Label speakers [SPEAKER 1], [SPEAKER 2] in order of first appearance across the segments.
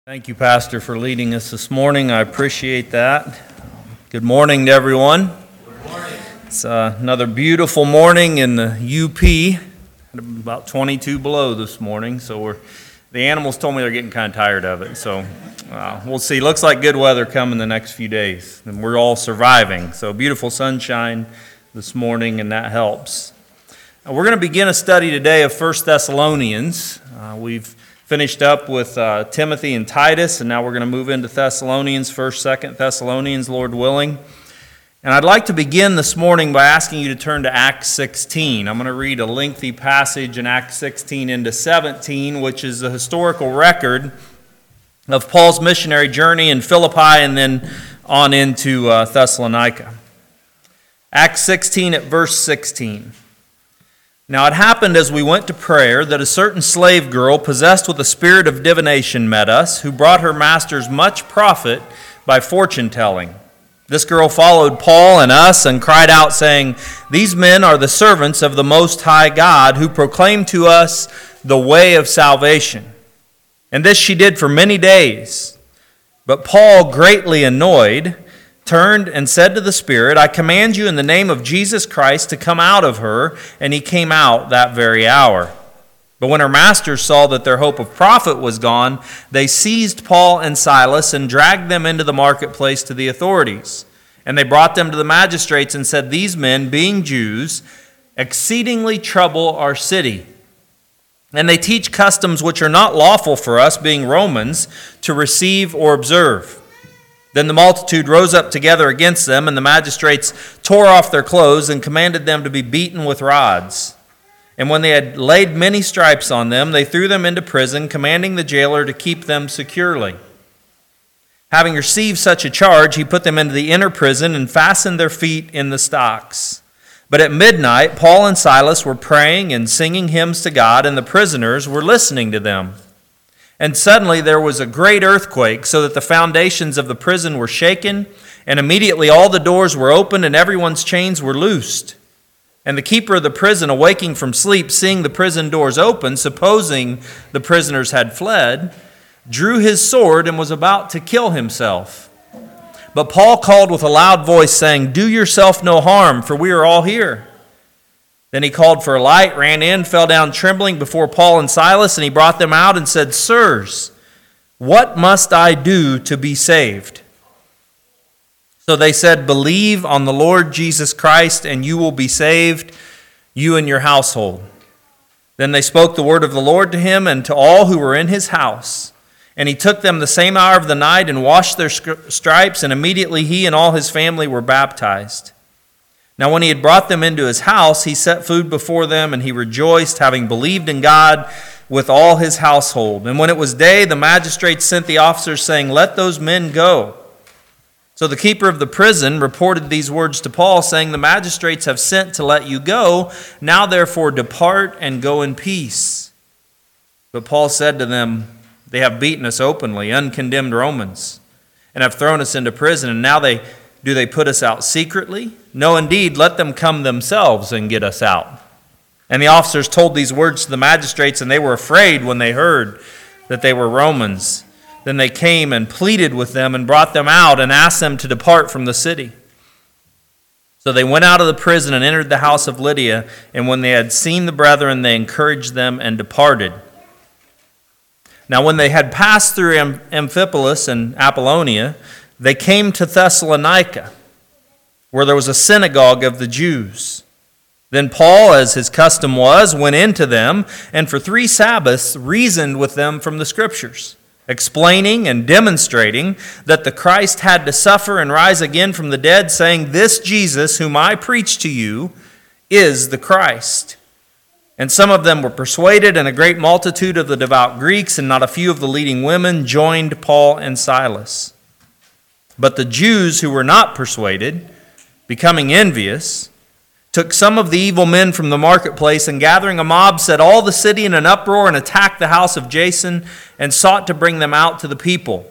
[SPEAKER 1] Thank you, Pastor, for leading us this morning. I appreciate that. Good morning to everyone.
[SPEAKER 2] Good morning.
[SPEAKER 1] It's another beautiful morning in the UP. About 22 below this morning, so the animals told me they're getting kind of tired of it. So we'll see. Looks like good weather coming the next few days, and we're all surviving. So beautiful sunshine this morning, and that helps. We're going to begin a study today of 1 Thessalonians. We've finished up with Timothy and Titus, and now we're going to move into Thessalonians, 1st, 2nd Thessalonians, Lord willing. And I'd like to begin this morning by asking you to turn to Acts 16. I'm going to read a lengthy passage in Acts 16 into 17, which is the historical record of Paul's missionary journey in Philippi and then on into Thessalonica. Acts 16 at verse 16. Now it happened as we went to prayer that a certain slave girl possessed with a spirit of divination met us, who brought her masters much profit by fortune-telling. This girl followed Paul and us and cried out, saying, "These men are the servants of the Most High God, who proclaim to us the way of salvation." And this she did for many days. But Paul, greatly annoyed, turned and said to the spirit, "I command you in the name of Jesus Christ to come out of her." And he came out that very hour. But when her masters saw that their hope of profit was gone, they seized Paul and Silas and dragged them into the marketplace to the authorities. And they brought them to the magistrates and said, "These men, being Jews, exceedingly trouble our city. And they teach customs which are not lawful for us, being Romans, to receive or observe." Then the multitude rose up together against them, and the magistrates tore off their clothes and commanded them to be beaten with rods. And when they had laid many stripes on them, they threw them into prison, commanding the jailer to keep them securely. Having received such a charge, he put them into the inner prison and fastened their feet in the stocks. But at midnight, Paul and Silas were praying and singing hymns to God, and the prisoners were listening to them. And suddenly there was a great earthquake, so that the foundations of the prison were shaken, and immediately all the doors were opened and everyone's chains were loosed. And the keeper of the prison, awaking from sleep, seeing the prison doors open, supposing the prisoners had fled, drew his sword and was about to kill himself. But Paul called with a loud voice, saying, "Do yourself no harm, for we are all here." Then he called for a light, ran in, fell down trembling before Paul and Silas, and he brought them out and said, "Sirs, what must I do to be saved?" So they said, "Believe on the Lord Jesus Christ, and you will be saved, you and your household." Then they spoke the word of the Lord to him and to all who were in his house. And he took them the same hour of the night and washed their stripes, and immediately he and all his family were baptized. Now when he had brought them into his house, he set food before them, and he rejoiced, having believed in God with all his household. And when it was day, the magistrates sent the officers, saying, "Let those men go." So the keeper of the prison reported these words to Paul, saying, "The magistrates have sent to let you go. Now therefore depart and go in peace." But Paul said to them, "They have beaten us openly, uncondemned Romans, and have thrown us into prison, and now do they put us out secretly? No, indeed, let them come themselves and get us out." And the officers told these words to the magistrates, and they were afraid when they heard that they were Romans. Then they came and pleaded with them and brought them out and asked them to depart from the city. So they went out of the prison and entered the house of Lydia, and when they had seen the brethren, they encouraged them and departed. Now when they had passed through Amphipolis and Apollonia, they came to Thessalonica, where there was a synagogue of the Jews. Then Paul, as his custom was, went into them, and for 3 Sabbaths reasoned with them from the Scriptures, explaining and demonstrating that the Christ had to suffer and rise again from the dead, saying, "This Jesus, whom I preach to you, is the Christ." And some of them were persuaded, and a great multitude of the devout Greeks and not a few of the leading women joined Paul and Silas. But the Jews who were not persuaded, becoming envious, took some of the evil men from the marketplace, and gathering a mob, set all the city in an uproar and attacked the house of Jason and sought to bring them out to the people.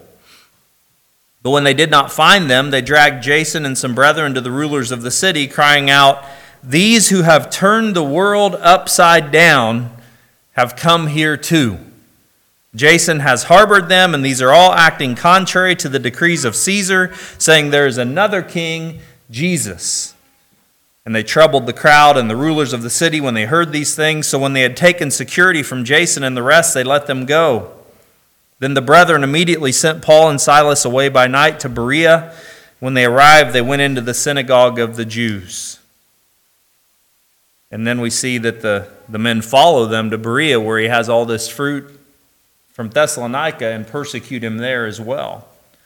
[SPEAKER 1] But when they did not find them, they dragged Jason and some brethren to the rulers of the city, crying out, "These who have turned the world upside down have come here too." Jason has harbored them, and these are all acting contrary to the decrees of Caesar, saying there is another king, Jesus. And they troubled the crowd and the rulers of the city when they heard these things. So when they had taken security from Jason and the rest, they let them go. Then the brethren immediately sent Paul and Silas away by night to Berea. When they arrived, they went into the synagogue of the Jews. And then we see that the men follow them to Berea, where he has all this fruit from Thessalonica, and persecute him there as well.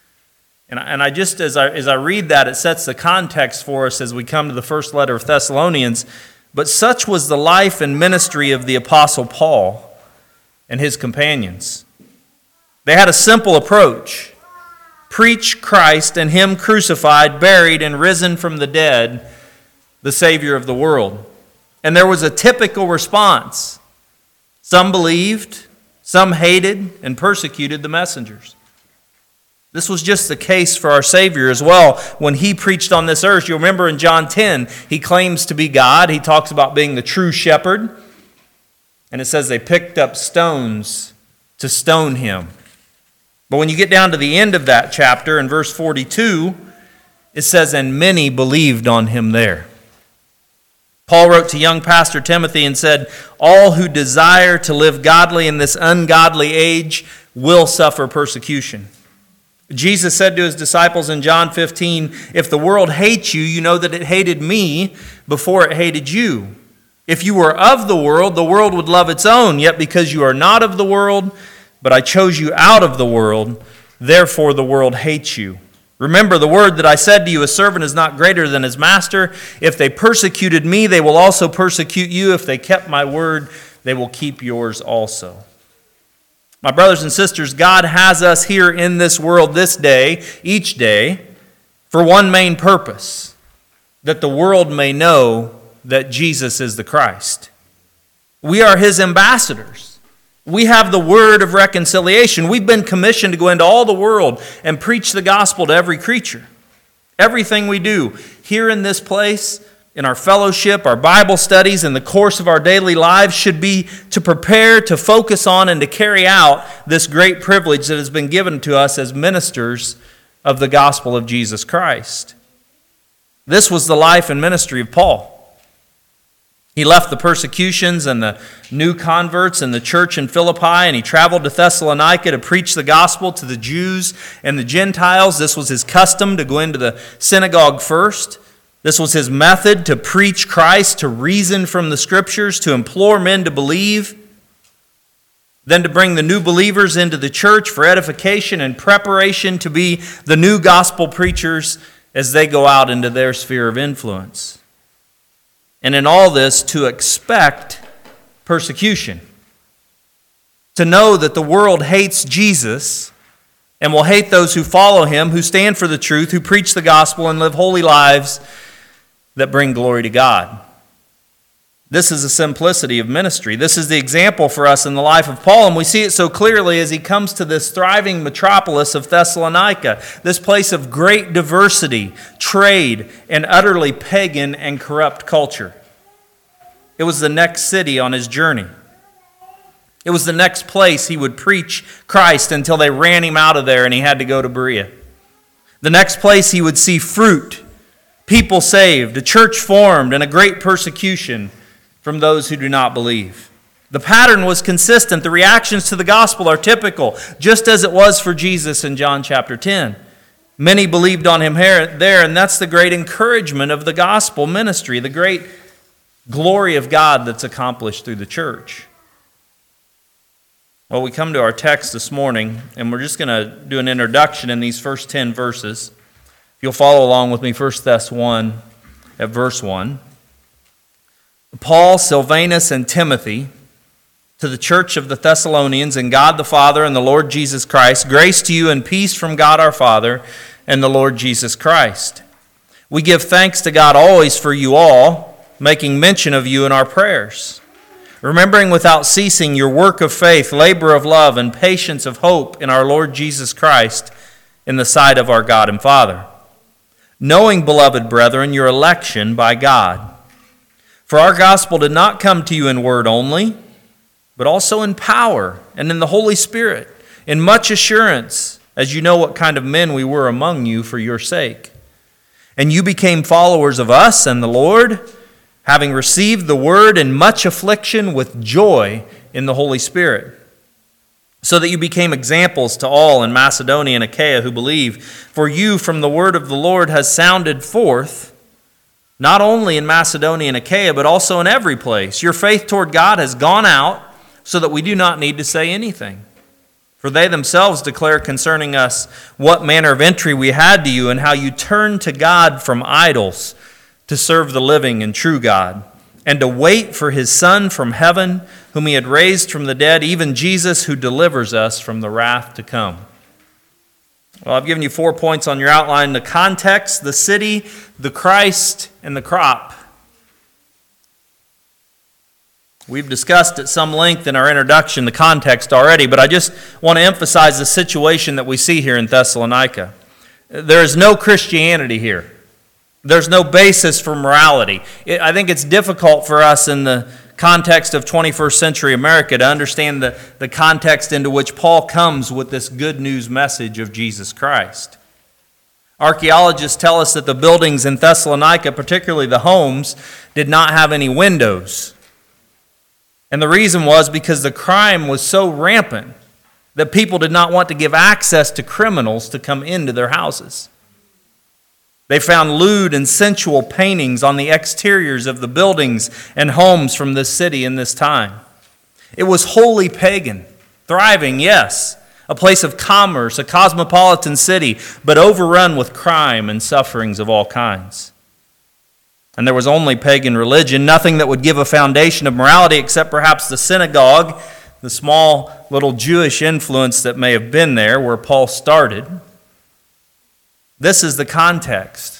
[SPEAKER 1] And I just, as I read that, it sets the context for us as we come to the first letter of Thessalonians. But such was the life and ministry of the Apostle Paul and his companions. They had a simple approach: preach Christ and Him crucified, buried, and risen from the dead, the Savior of the world. And there was a typical response. Some believed, some hated and persecuted the messengers. This was just the case for our Savior as well. When He preached on this earth, you'll remember in John 10, He claims to be God. He talks about being the true shepherd. And it says they picked up stones to stone Him. But when you get down to the end of that chapter, in verse 42, it says, and many believed on Him there. Paul wrote to young pastor Timothy and said, all who desire to live godly in this ungodly age will suffer persecution. Jesus said to His disciples in John 15, if the world hates you, you know that it hated me before it hated you. If you were of the world would love its own. Yet because you are not of the world, but I chose you out of the world, therefore the world hates you. Remember the word that I said to you, a servant is not greater than his master. If they persecuted me, they will also persecute you. If they kept my word, they will keep yours also. My brothers and sisters, God has us here in this world this day, each day, for one main purpose: that the world may know that Jesus is the Christ. We are His ambassadors. We have the word of reconciliation. We've been commissioned to go into all the world and preach the gospel to every creature. Everything we do here in this place, in our fellowship, our Bible studies, in the course of our daily lives should be to prepare, to focus on, and to carry out this great privilege that has been given to us as ministers of the gospel of Jesus Christ. This was the life and ministry of Paul. He left the persecutions and the new converts in the church in Philippi, and he traveled to Thessalonica to preach the gospel to the Jews and the Gentiles. This was his custom, to go into the synagogue first. This was his method to preach Christ, to reason from the Scriptures, to implore men to believe, then to bring the new believers into the church for edification and preparation to be the new gospel preachers as they go out into their sphere of influence. And in all this, to expect persecution. To know that the world hates Jesus and will hate those who follow Him, who stand for the truth, who preach the gospel and live holy lives that bring glory to God. This is the simplicity of ministry. This is the example for us in the life of Paul, and we see it so clearly as he comes to this thriving metropolis of Thessalonica, this place of great diversity, trade, and utterly pagan and corrupt culture. It was the next city on his journey. It was the next place he would preach Christ until they ran him out of there and he had to go to Berea. The next place he would see fruit, people saved, a church formed, and a great persecution from those who do not believe. The pattern was consistent. The reactions to the gospel are typical, just as it was for Jesus in John chapter 10. Many believed on Him there, and that's the great encouragement of the gospel ministry, the great glory of God that's accomplished through the church. Well, we come to our text this morning, and we're just going to do an introduction in these first 10 verses. If you'll follow along with me, 1 Thess 1 at verse 1. Paul, Silvanus, and Timothy, to the church of the Thessalonians, and God the Father and the Lord Jesus Christ, grace to you and peace from God our Father and the Lord Jesus Christ. We give thanks to God always for you all, making mention of you in our prayers, remembering without ceasing your work of faith, labor of love, and patience of hope in our Lord Jesus Christ in the sight of our God and Father. Knowing, beloved brethren, your election by God. For our gospel did not come to you in word only, but also in power and in the Holy Spirit, in much assurance, as you know what kind of men we were among you for your sake. And you became followers of us and the Lord, having received the word in much affliction with joy in the Holy Spirit, so that you became examples to all in Macedonia and Achaia who believe. For you from the word of the Lord has sounded forth, not only in Macedonia and Achaia, but also in every place. Your faith toward God has gone out, so that we do not need to say anything. For they themselves declare concerning us what manner of entry we had to you, and how you turned to God from idols to serve the living and true God, and to wait for his Son from heaven, whom he had raised from the dead, even Jesus, who delivers us from the wrath to come. Well, I've given you 4 points on your outline: the context, the city, the Christ, and the crop. We've discussed at some length in our introduction the context already, but I just want to emphasize the situation that we see here in Thessalonica. There is no Christianity here. There's no basis for morality. I think it's difficult for us in the context of 21st century America to understand the context into which Paul comes with this good news message of Jesus Christ. Archaeologists tell us that the buildings in Thessalonica, particularly the homes, did not have any windows. And the reason was because the crime was so rampant that people did not want to give access to criminals to come into their houses. They found lewd and sensual paintings on the exteriors of the buildings and homes from this city in this time. It was wholly pagan, thriving, yes, a place of commerce, a cosmopolitan city, but overrun with crime and sufferings of all kinds. And there was only pagan religion, nothing that would give a foundation of morality except perhaps the synagogue, the small little Jewish influence that may have been there where Paul started. This is the context.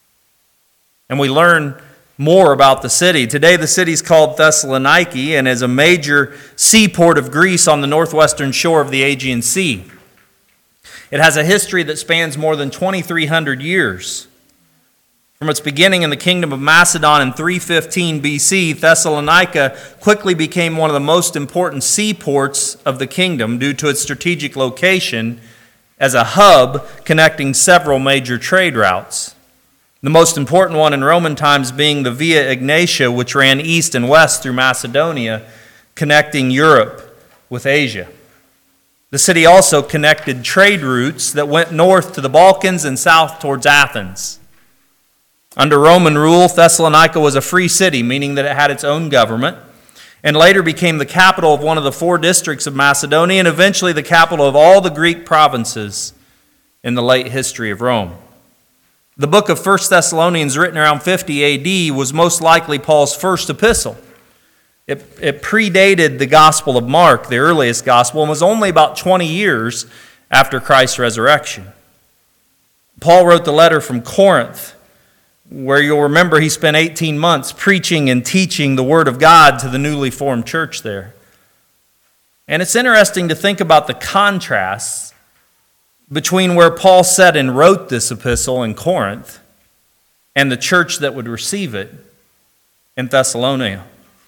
[SPEAKER 1] And we learn more about the city. Today the city is called Thessaloniki and is a major seaport of Greece on the northwestern shore of the Aegean Sea. It has a history that spans more than 2,300 years. From its beginning in the kingdom of Macedon in 315 BC, Thessalonica quickly became one of the most important seaports of the kingdom due to its strategic location as a hub connecting several major trade routes. The most important one in Roman times being the Via Egnatia, which ran east and west through Macedonia, connecting Europe with Asia. The city also connected trade routes that went north to the Balkans and south towards Athens. Under Roman rule, Thessalonica was a free city, meaning that it had its own government, and later became the capital of one of the 4 districts of Macedonia, and eventually the capital of all the Greek provinces in the late history of Rome. The book of 1 Thessalonians, written around 50 AD, was most likely Paul's first epistle. It predated the Gospel of Mark, the earliest gospel, and was only about 20 years after Christ's resurrection. Paul wrote the letter from Corinth, where you'll remember he spent 18 months preaching and teaching the Word of God to the newly formed church there. And it's interesting to think about the contrasts between where Paul sat and wrote this epistle in Corinth and the church that would receive it in Thessalonica.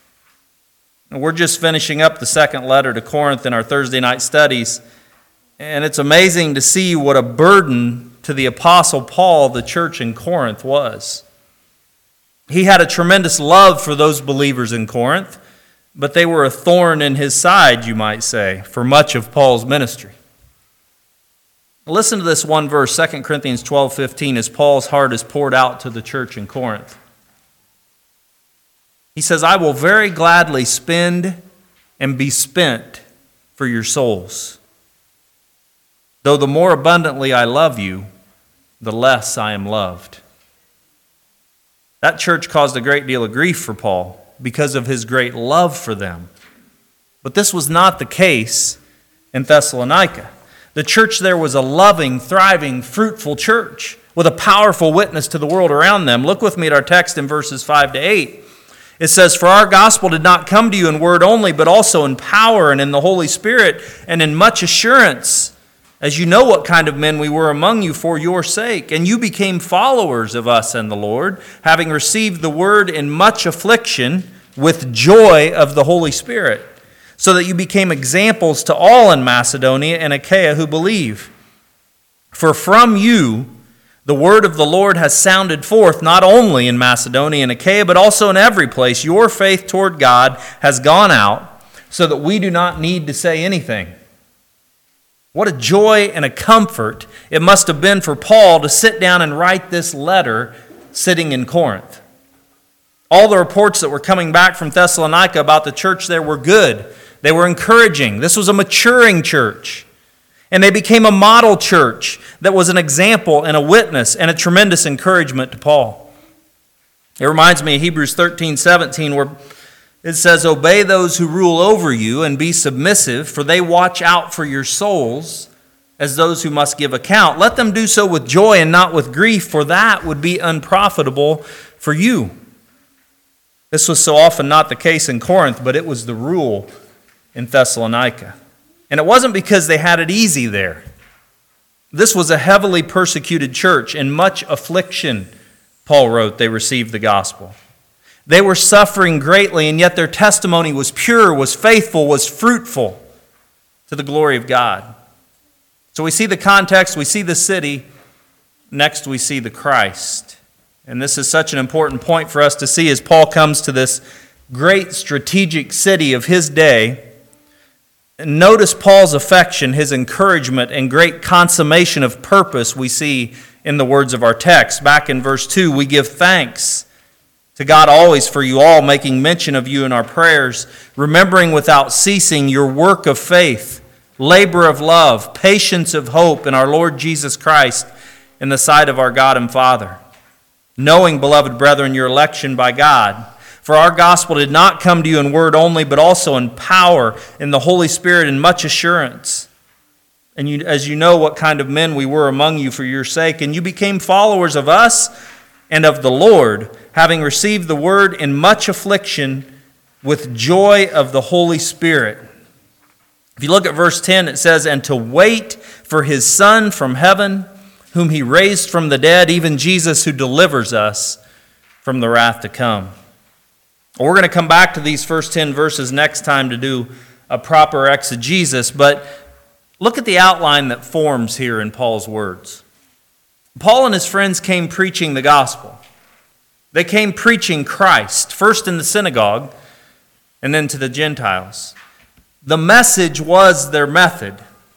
[SPEAKER 1] We're just finishing up the second letter to Corinth in our Thursday night studies, and it's amazing to see what a burden to the Apostle Paul the church in Corinth was. He had a tremendous love for those believers in Corinth, but they were a thorn in his side, you might say, for much of Paul's ministry. Listen to this one verse, 2 Corinthians 12:15, as Paul's heart is poured out to the church in Corinth. He says, "I will very gladly spend and be spent for your souls. Though the more abundantly I love you, the less I am loved." That church caused a great deal of grief for Paul because of his great love for them. But this was not the case in Thessalonica. The church there was a loving, thriving, fruitful church with a powerful witness to the world around them. Look with me at our text in verses 5 to 8. It says, "For our gospel did not come to you in word only, but also in power and in the Holy Spirit and in much assurance, as you know what kind of men we were among you for your sake. And you became followers of us and the Lord, having received the word in much affliction with joy of the Holy Spirit, so that you became examples to all in Macedonia and Achaia who believe. For from you the word of the Lord has sounded forth, not only in Macedonia and Achaia, but also in every place. Your faith toward God has gone out, so that we do not need to say anything. What a joy and a comfort it must have been for Paul to sit down and write this letter sitting in Corinth. All the reports that were coming back from Thessalonica about the church there were good. They were encouraging. This was a maturing church. And they became a model church that was an example and a witness and a tremendous encouragement to Paul. It reminds me of Hebrews 13:17, where it says, "Obey those who rule over you and be submissive, for they watch out for your souls as those who must give account. Let them do so with joy and not with grief, for that would be unprofitable for you." This was so often not the case in Corinth, but it was the rule in Thessalonica. And it wasn't because they had it easy there. This was a heavily persecuted church. In much affliction, Paul wrote, they received the gospel. They were suffering greatly, and yet their testimony was pure, was faithful, was fruitful to the glory of God. So we see the context, we see the city. Next we see the Christ. And this is such an important point for us to see as Paul comes to this great strategic city of his day. Notice Paul's affection, his encouragement, and great consummation of purpose we see in the words of our text. Back in verse 2, we give thanks to God always for you all, making mention of you in our prayers, remembering without ceasing your work of faith, labor of love, patience of hope in our Lord Jesus Christ in the sight of our God and Father. Knowing, beloved brethren, your election by God. For our gospel did not come to you in word only, but also in power, in the Holy Spirit, in much assurance. And as you know what kind of men we were among you for your sake, and you became followers of us and of the Lord, having received the word in much affliction with joy of the Holy Spirit. If you look at verse 10, it says, "And to wait for his Son from heaven, whom he raised from the dead, even Jesus who delivers us from the wrath to come." We're going to come back to these first 10 verses next time to do a proper exegesis, but look at the outline that forms here in Paul's words. Paul and his friends came preaching the gospel. They came preaching Christ, first in the synagogue and then to the Gentiles. The message was their method.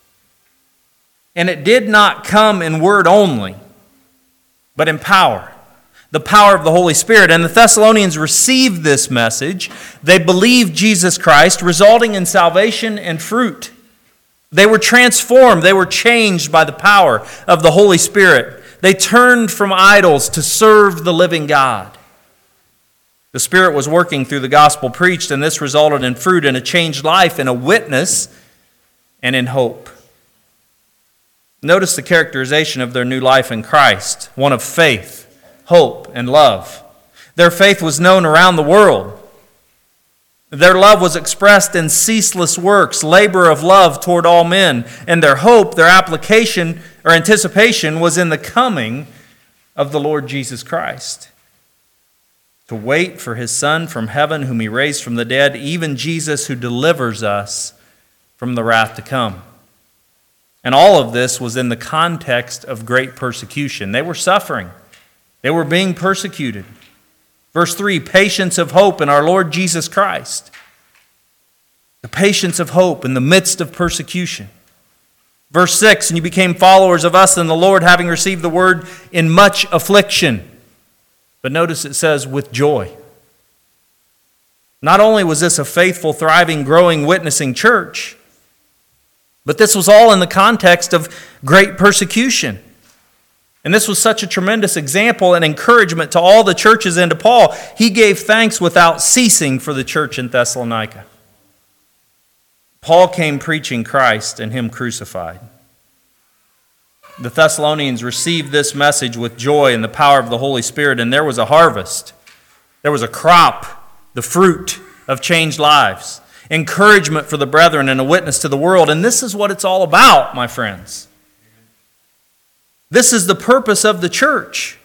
[SPEAKER 1] And it did not come in word only, but in power. The power of the Holy Spirit. And the Thessalonians received this message. They believed Jesus Christ, resulting in salvation and fruit. They were transformed. They were changed by the power of the Holy Spirit. They turned from idols to serve the living God. The Spirit was working through the gospel preached, and this resulted in fruit and a changed life, and a witness, and in hope. Notice the characterization of their new life in Christ, one of faith, hope, and love. Their faith was known around the world. Their love was expressed in ceaseless works, labor of love toward all men. And their hope, their application or anticipation was in the coming of the Lord Jesus Christ. To wait for his Son from heaven, whom he raised from the dead, even Jesus who delivers us from the wrath to come. And all of this was in the context of great persecution. They were suffering. They were being persecuted. Verse 3, patience of hope in our Lord Jesus Christ. The patience of hope in the midst of persecution. Verse 6, and you became followers of us and the Lord, having received the word in much affliction. But notice it says, with joy. Not only was this a faithful, thriving, growing, witnessing church, but this was all in the context of great persecution. And this was such a tremendous example and encouragement to all the churches and to Paul. He gave thanks without ceasing for the church in Thessalonica. Paul came preaching Christ and him crucified. The Thessalonians received this message with joy and the power of the Holy Spirit, and there was a harvest. There was a crop, the fruit of changed lives, encouragement for the brethren and a witness to the world. And this is what it's all about, my friends. This is the purpose of the church.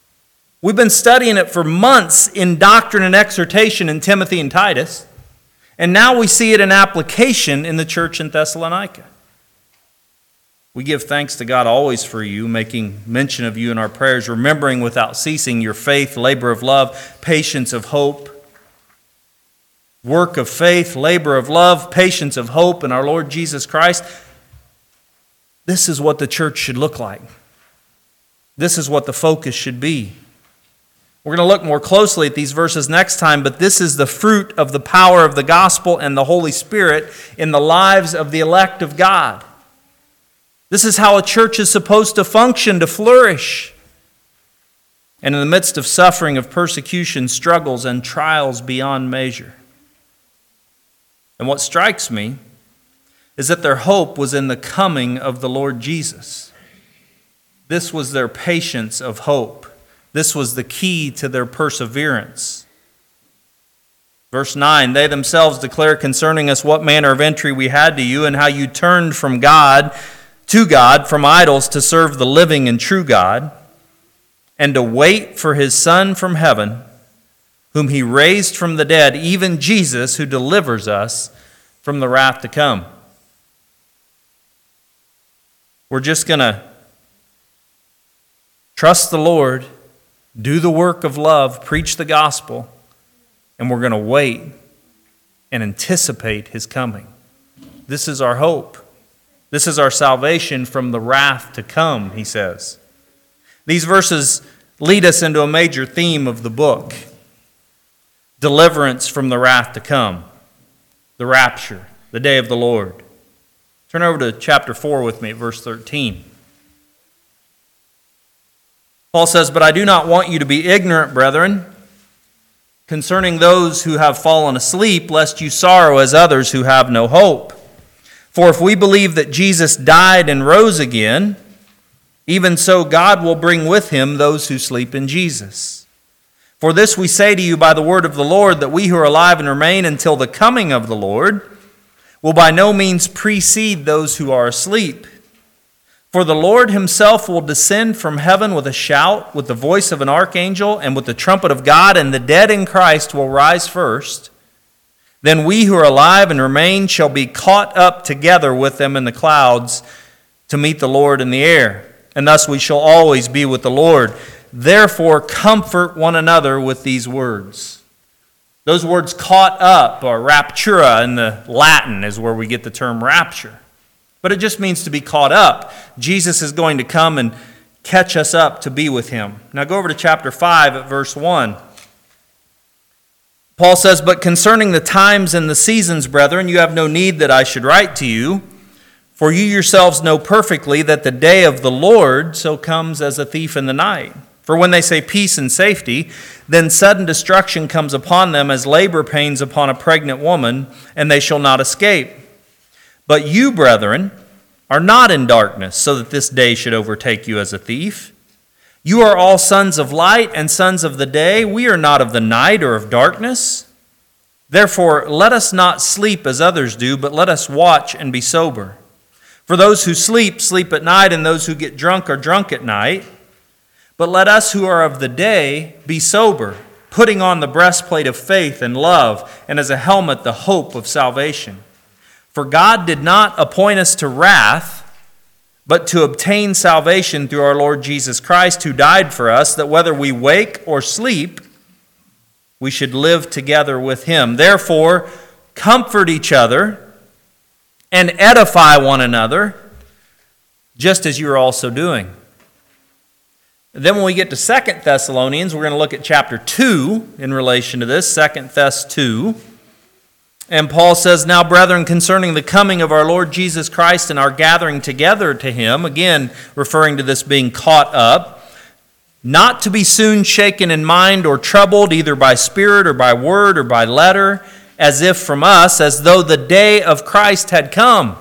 [SPEAKER 1] We've been studying it for months in doctrine and exhortation in Timothy and Titus. And now we see it in application in the church in Thessalonica. We give thanks to God always for you, making mention of you in our prayers, remembering without ceasing your faith, labor of love, patience of hope. Work of faith, labor of love, patience of hope in our Lord Jesus Christ. This is what the church should look like. This is what the focus should be. We're going to look more closely at these verses next time, but this is the fruit of the power of the gospel and the Holy Spirit in the lives of the elect of God. This is how a church is supposed to function, to flourish. And in the midst of suffering, of persecution, struggles, and trials beyond measure. And what strikes me is that their hope was in the coming of the Lord Jesus. This was their patience of hope. This was the key to their perseverance. Verse 9, they themselves declare concerning us what manner of entry we had to you and how you turned from God to God, from idols to serve the living and true God, and to wait for his Son from heaven, whom he raised from the dead, even Jesus, who delivers us from the wrath to come. We're just going to trust the Lord, do the work of love, preach the gospel, and we're going to wait and anticipate his coming. This is our hope. This is our salvation from the wrath to come, he says. These verses lead us into a major theme of the book. Deliverance from the wrath to come. The rapture, the day of the Lord. Turn over to chapter 4 with me at verse 13. Paul says, "But I do not want you to be ignorant, brethren, concerning those who have fallen asleep, lest you sorrow as others who have no hope. For if we believe that Jesus died and rose again, even so God will bring with him those who sleep in Jesus. For this we say to you by the word of the Lord, that we who are alive and remain until the coming of the Lord will by no means precede those who are asleep. For the Lord himself will descend from heaven with a shout, with the voice of an archangel, and with the trumpet of God, and the dead in Christ will rise first. Then we who are alive and remain shall be caught up together with them in the clouds to meet the Lord in the air. And thus we shall always be with the Lord. Therefore comfort one another with these words." Those words caught up, or raptura in the Latin, is where we get the term rapture. But it just means to be caught up. Jesus is going to come and catch us up to be with him. Now go over to chapter 5 at verse 1. Paul says, "But concerning the times and the seasons, brethren, you have no need that I should write to you, for you yourselves know perfectly that the day of the Lord so comes as a thief in the night. For when they say peace and safety, then sudden destruction comes upon them as labor pains upon a pregnant woman, and they shall not escape. But you, brethren, are not in darkness, so that this day should overtake you as a thief. You are all sons of light and sons of the day. We are not of the night or of darkness. Therefore, let us not sleep as others do, but let us watch and be sober. For those who sleep, sleep at night, and those who get drunk are drunk at night. But let us who are of the day be sober, putting on the breastplate of faith and love, and as a helmet the hope of salvation. For God did not appoint us to wrath, but to obtain salvation through our Lord Jesus Christ, who died for us, that whether we wake or sleep, we should live together with him. Therefore, comfort each other and edify one another, just as you are also doing." Then when we get to 2 Thessalonians, we're going to look at chapter 2 in relation to this, 2 Thess 2. And Paul says, "Now, brethren, concerning the coming of our Lord Jesus Christ and our gathering together to him," again referring to this being caught up, "not to be soon shaken in mind or troubled either by spirit or by word or by letter, as if from us, as though the day of Christ had come.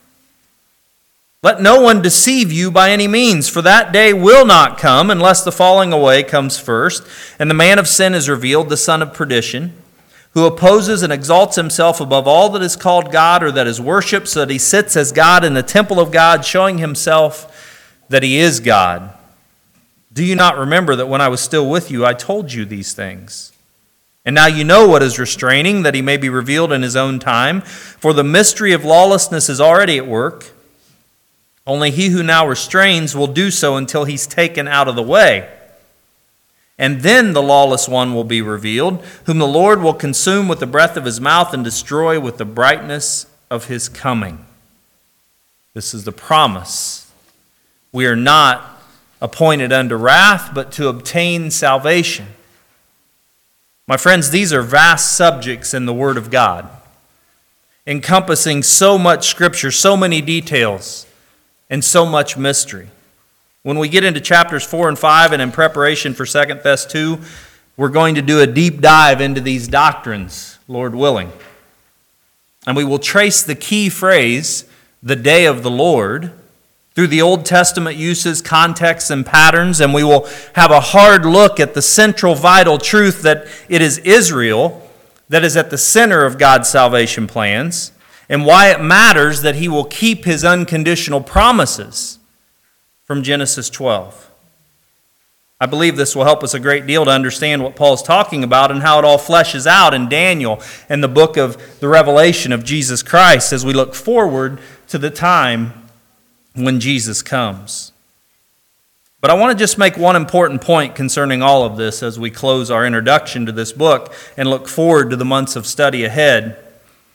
[SPEAKER 1] Let no one deceive you by any means, for that day will not come unless the falling away comes first, and the man of sin is revealed, the son of perdition, who opposes and exalts himself above all that is called God or that is worshipped, so that he sits as God in the temple of God, showing himself that he is God. Do you not remember that when I was still with you, I told you these things? And now you know what is restraining, that he may be revealed in his own time. For the mystery of lawlessness is already at work. Only he who now restrains will do so until he's taken out of the way. And then the lawless one will be revealed, whom the Lord will consume with the breath of his mouth and destroy with the brightness of his coming. This is the promise. We are not appointed unto wrath, but to obtain salvation. My friends, these are vast subjects in the Word of God, encompassing so much Scripture, so many details, and so much mystery. When we get into chapters 4 and 5, and in preparation for 2 Thess 2, we're going to do a deep dive into these doctrines, Lord willing. And we will trace the key phrase, the day of the Lord, through the Old Testament uses, contexts, and patterns, and we will have a hard look at the central vital truth that it is Israel that is at the center of God's salvation plans, and why it matters that he will keep his unconditional promises from Genesis 12. I believe this will help us a great deal to understand what Paul is talking about and how it all fleshes out in Daniel and the book of the Revelation of Jesus Christ as we look forward to the time when Jesus comes. But I want to just make one important point concerning all of this as we close our introduction to this book and look forward to the months of study ahead.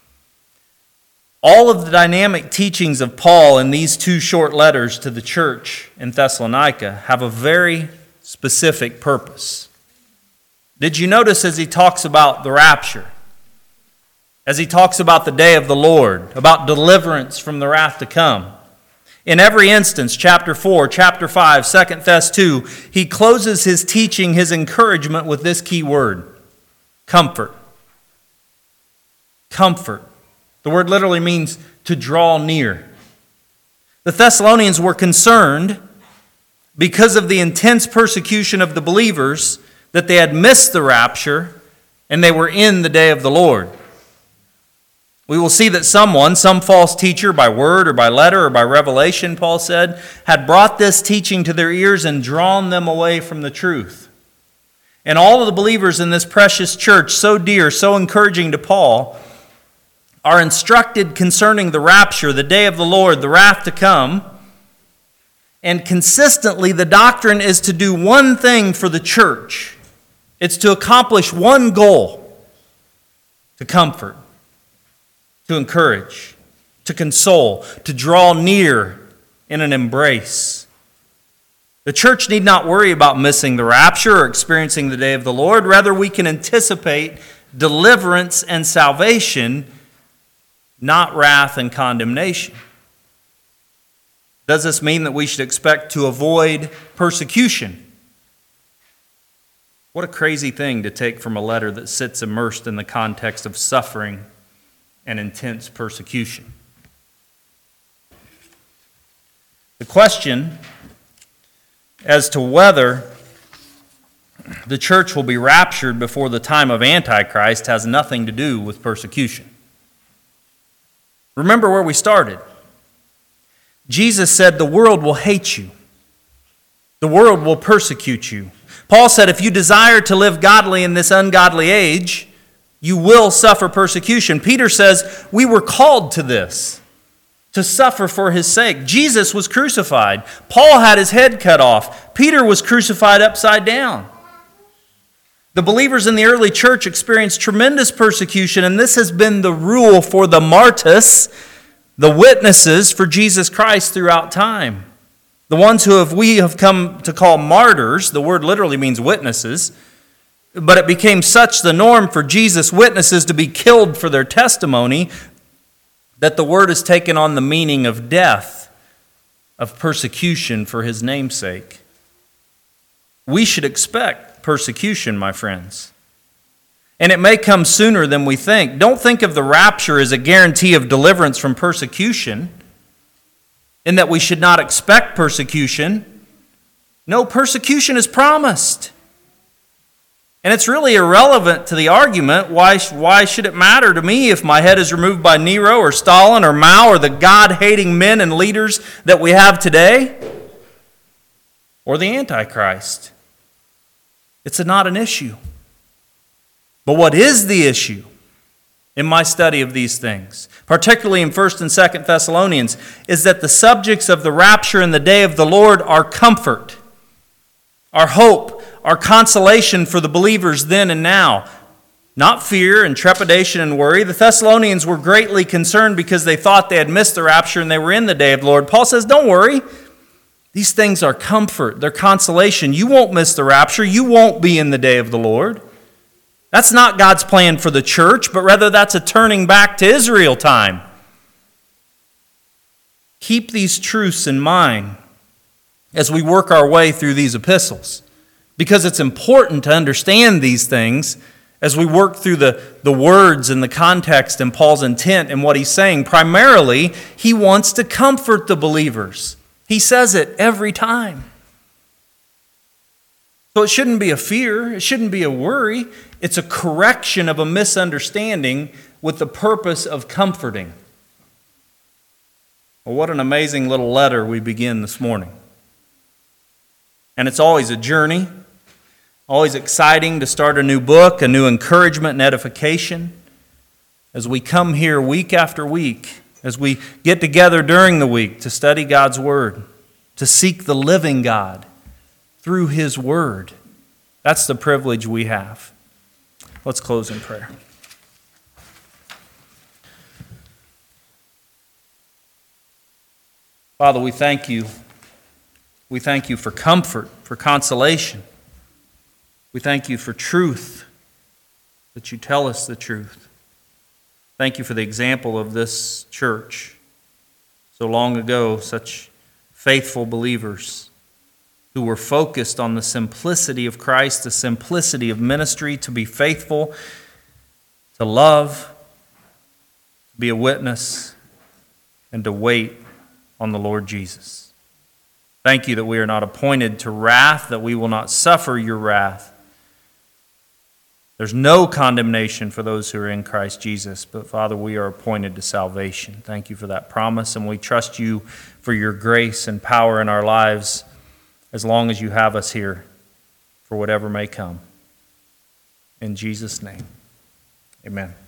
[SPEAKER 1] All of the dynamic teachings of Paul in these two short letters to the church in Thessalonica have a very specific purpose. Did you notice as he talks about the rapture, as he talks about the day of the Lord, about deliverance from the wrath to come? In every instance, chapter 4, chapter 5, 2 Thess 2, he closes his teaching, his encouragement with this key word, comfort. Comfort. The word literally means to draw near. The Thessalonians were concerned because of the intense persecution of the believers that they had missed the rapture and they were in the day of the Lord. We will see that some false teacher by word or by letter or by revelation, Paul said, had brought this teaching to their ears and drawn them away from the truth. And all of the believers in this precious church, so dear, so encouraging to Paul, are instructed concerning the rapture, the day of the Lord, the wrath to come. And consistently, the doctrine is to do one thing for the church. It's to accomplish one goal, to comfort, to encourage, to console, to draw near in an embrace. The church need not worry about missing the rapture or experiencing the day of the Lord. Rather, we can anticipate deliverance and salvation, not wrath and condemnation. Does this mean that we should expect to avoid persecution? What a crazy thing to take from a letter that sits immersed in the context of suffering and intense persecution. The question as to whether the church will be raptured before the time of Antichrist has nothing to do with persecution. Remember where we started. Jesus said the world will hate you. The world will persecute you. Paul said if you desire to live godly in this ungodly age, you will suffer persecution. Peter says we were called to this, to suffer for his sake. Jesus was crucified. Paul had his head cut off. Peter was crucified upside down. The believers in the early church experienced tremendous persecution, and this has been the rule for the martyrs, the witnesses for Jesus Christ throughout time. The ones who we have come to call martyrs, the word literally means witnesses, but it became such the norm for Jesus' witnesses to be killed for their testimony that the word has taken on the meaning of death, of persecution for his namesake. We should expect persecution, my friends. And it may come sooner than we think. Don't think of the rapture as a guarantee of deliverance from persecution, in that we should not expect persecution. No, persecution is promised. And it's really irrelevant to the argument, why should it matter to me if my head is removed by Nero or Stalin or Mao or the God-hating men and leaders that we have today? Or the Antichrist? It's not an issue. But what is the issue in my study of these things, particularly in 1st and 2nd Thessalonians, is that the subjects of the rapture and the day of the Lord are comfort, our hope, our consolation for the believers then and now. Not fear and trepidation and worry. The Thessalonians were greatly concerned because they thought they had missed the rapture and they were in the day of the Lord. Paul says, don't worry. These things are comfort. They're consolation. You won't miss the rapture. You won't be in the day of the Lord. That's not God's plan for the church, but rather that's a turning back to Israel time. Keep these truths in mind as we work our way through these epistles, because it's important to understand these things as we work through the words and the context and Paul's intent and what he's saying. Primarily, he wants to comfort the believers. He says it every time. So it shouldn't be a fear. It shouldn't be a worry. It's a correction of a misunderstanding with the purpose of comforting. Well, what an amazing little letter we begin this morning. And it's always a journey. Always exciting to start a new book, a new encouragement and edification. As we come here week after week, as we get together during the week to study God's Word, to seek the living God through His Word. That's the privilege we have. Let's close in prayer. Father, we thank you. We thank you for comfort, for consolation. We thank you for truth, that you tell us the truth. Thank you for the example of this church. So long ago, such faithful believers who were focused on the simplicity of Christ, the simplicity of ministry, to be faithful, to love, to be a witness, and to wait on the Lord Jesus. Thank you that we are not appointed to wrath, that we will not suffer your wrath. There's no condemnation for those who are in Christ Jesus, but Father, we are appointed to salvation. Thank you for that promise, and we trust you for your grace and power in our lives as long as you have us here for whatever may come. In Jesus' name, amen.